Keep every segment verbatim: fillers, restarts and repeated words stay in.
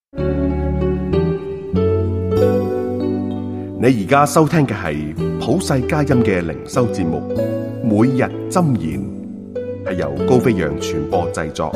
你而家收聽嘅係普世佳音嘅靈修節目，每日箴言，係由高飛揚傳播製作。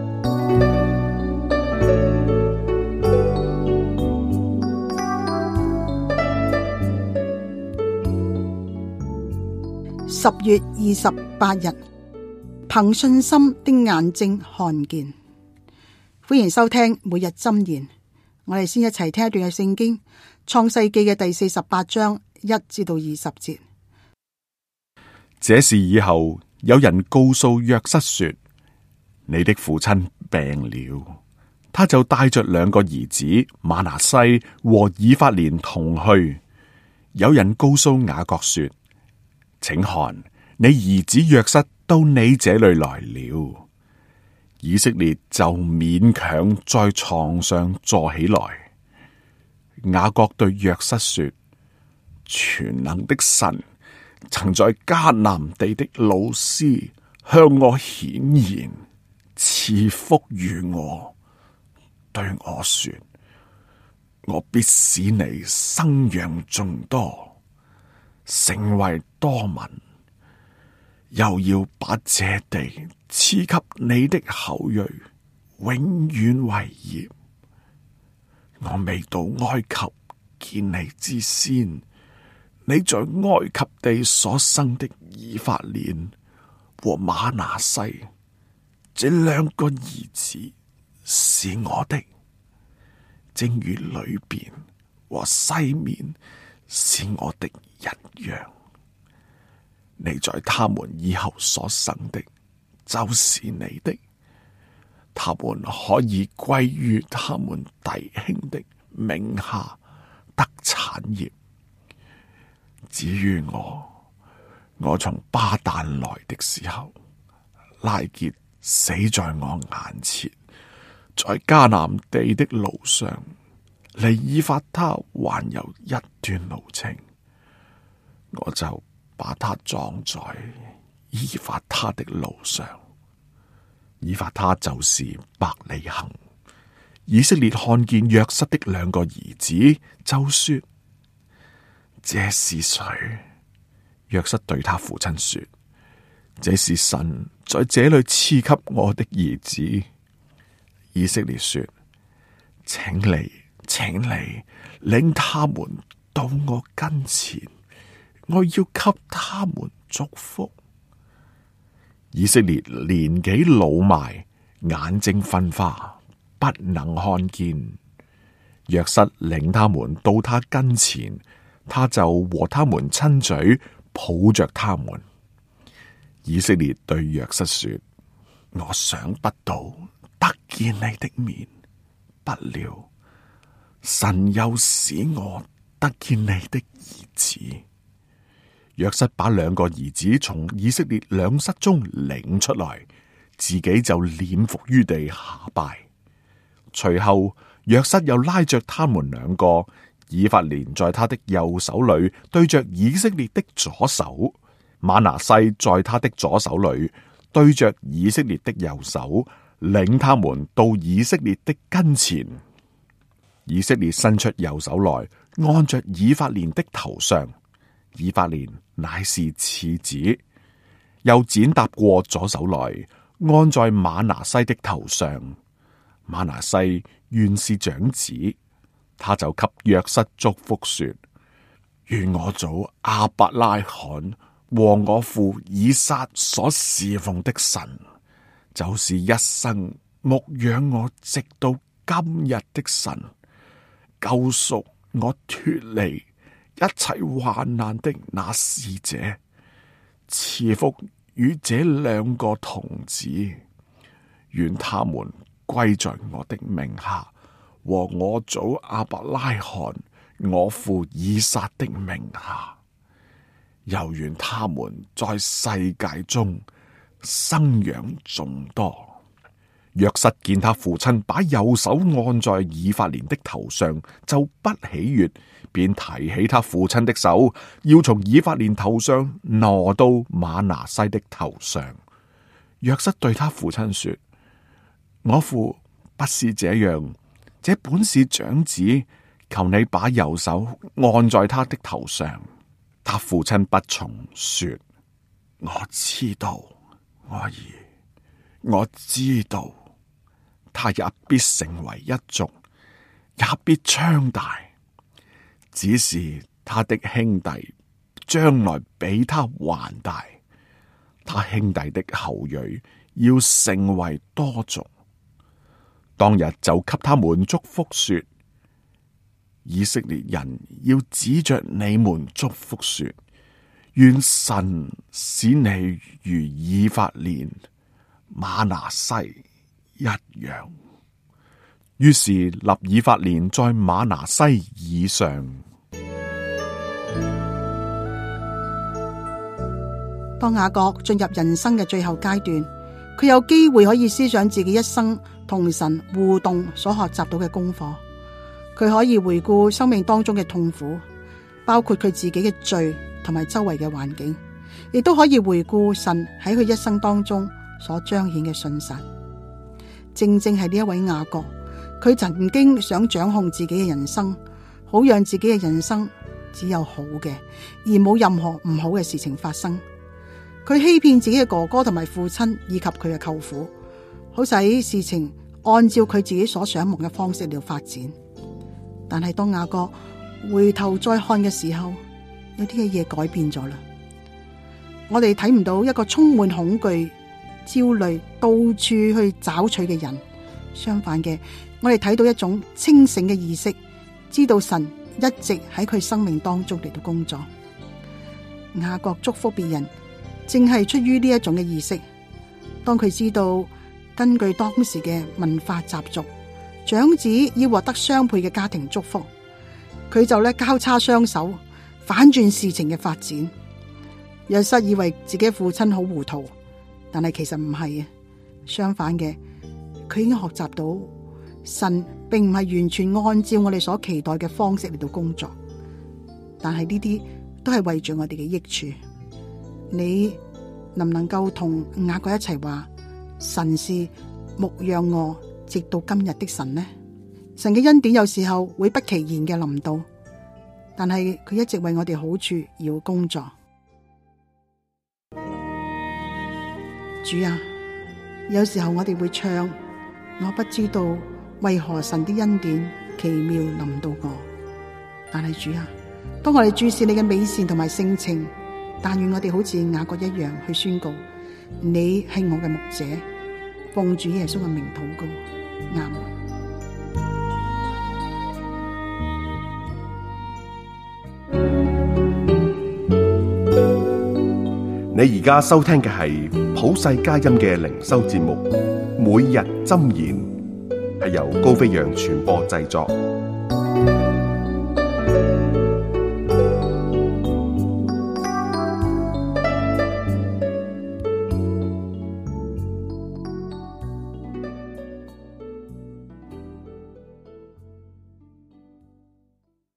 十月二十八日，憑信心的眼睛看見。歡迎收聽每日箴言。我哋先一齊聽一段嘅聖經，創世記嘅第四十八章一至到二十節。 這事以後，有人告訴約瑟說：你的父親病了。他就帶着兩個兒子瑪拿西和以法蓮同去。有人告訴雅各說：請看，你兒子約瑟到你這裏來了。以色列就勉強在床上坐起來。雅各對約瑟說：全能的神曾在迦南地的路斯向我顯現，賜福於我，對我說：我必使你生養眾多，成為多民，又要把這地賜給你的後裔，永遠為業。我未到埃及見你之先，你在埃及地所生的以法蓮和瑪拿西，這兩個兒子是我的，正如裏邊和西面是我的一樣。你在他們以後所生的，就是你的，他們可以歸於他們弟兄的名下得產業。至於我，我從巴旦來的時候，拉結死在我眼前，在迦南地的路上，離以法他還有一段路程，我就把他葬在以法他的路上。以法他就是伯利恆。以色列看見約瑟的兩個兒子，就說：這是誰？約瑟對他父親說：這是神在這裏賜給我的兒子。以色列說：請你，請你領他們到我跟前，我要給他們祝福。以色列年紀老邁，眼睛昏花，不能看見。約瑟領他們到他跟前，他就和他們親嘴，抱着他們。以色列對約瑟說：我想不到得見你的面，不料神又使我得見你的兒子。約瑟把兩個兒子從以色列兩室中領出來，自己就臉伏於地下拜。隨後，約瑟又拉着他們兩個，以法蓮在他的右手裏對着以色列的左手，瑪拿西在他的左手裏對着以色列的右手，領他們到以色列的跟前。以色列伸出右手來，按着以法蓮的頭上。以法蓮乃是次子，又剪搭過左手來，按在瑪拿西的頭上。瑪拿西原是長子，他就給約瑟祝福說：願我祖亞伯拉罕和我父以撒所侍奉的神，就是一生牧養我直到今日的神，救贖我脫離一切患難的那使者，賜福與這兩個童子，願他們歸在我的名下，和我祖亞伯拉罕、我父以撒的名下，又願他們在世界中生養眾多。約瑟見他父親把右手按在以法蓮的頭上，就不喜悅，便提起他父親的手，要從以法蓮頭上挪到瑪拿西的頭上。約瑟對他父親說：我父不是這樣， 這本是長子，求你把右手按在他的頭上。他父親不從，說：我知道，我兒，我知道，他也必成為一族，也必昌大。只是他的兄弟將來比他還大，他兄弟的後裔要成為多族。當日就給他們祝福說：以色列人要指着你們祝福說，願神使你如以法蓮、瑪拿西一樣。於是立以法蓮在瑪拿西以上。 當雅各進入人生嘅最後階段，佢有機會可以思想自己一生同神互動所學習到嘅功課。佢可以回顧生命當中嘅痛苦，包括佢自己嘅罪同埋周圍嘅環境，亦都可以回顧神喺佢一生當中所彰顯嘅信實。正正係呢一位雅各，佢曾經想掌控自己嘅人生，好讓自己嘅人生只有好嘅，而冇任何唔好嘅事情發生。佢欺騙自己嘅哥哥同埋父親以及佢嘅舅父，好使事情按照佢自己所想望嘅方式嚟發展。但係當雅各回頭再看嘅時候，有啲嘅嘢改變咗啦。我哋睇唔到一個充滿恐懼、焦慮、到處去找取嘅人，相反嘅，我哋睇到一種清醒嘅意識，知道神一直喺佢生命當中嚟到工作。雅各祝福別人，正係出於呢一種嘅意識。當佢知道根據當時嘅文化習俗，長子要獲得雙倍嘅家庭祝福，佢就咧交叉雙手，反轉事情嘅發展。約瑟以為自己父親好糊塗，但係其實唔係啊，相反嘅，佢已經學習到神並唔係完全按照我哋所期待嘅方式嚟到工作，但係呢啲都係為住我哋嘅益處。你能唔能夠同雅各一齊話，神是牧養我直到今日的神呢？神嘅恩典有時候會不其然嘅臨到，但係佢一直為我哋好處要工作。主啊，有時候我哋會唱，我不知道為何神的恩典奇妙臨到我，但係主啊，當我哋注視你嘅美善同埋性情，但願我哋好似雅各一樣去宣告，你係我嘅牧者，奉主耶穌嘅名禱告，阿們。 你而家收聽嘅係普世佳音嘅靈修節目《每日箴言》，係由高飛揚傳播製作。